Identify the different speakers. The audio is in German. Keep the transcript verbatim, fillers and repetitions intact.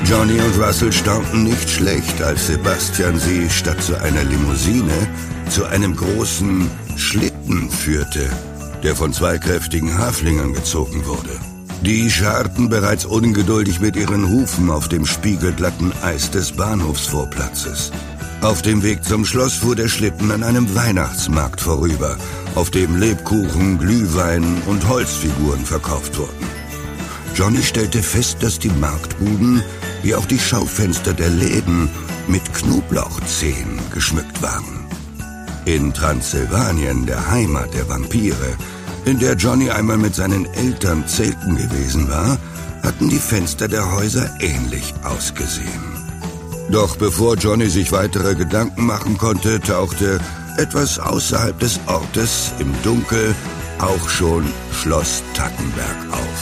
Speaker 1: Johnny und Russell staunten nicht schlecht, als Sebastian sie statt zu einer Limousine zu einem großen Schlitten führte, der von zwei kräftigen Haflingern gezogen wurde. Die scharrten bereits ungeduldig mit ihren Hufen auf dem spiegelglatten Eis des Bahnhofsvorplatzes. Auf dem Weg zum Schloss fuhr der Schlitten an einem Weihnachtsmarkt vorüber, auf dem Lebkuchen, Glühwein und Holzfiguren verkauft wurden. Johnny stellte fest, dass die Marktbuden wie auch die Schaufenster der Läden mit Knoblauchzehen geschmückt waren. In Transsilvanien, der Heimat der Vampire, in der Johnny einmal mit seinen Eltern zelten gewesen war, hatten die Fenster der Häuser ähnlich ausgesehen. Doch bevor Johnny sich weitere Gedanken machen konnte, tauchte etwas außerhalb des Ortes im Dunkel auch schon Schloss Tackenberg auf.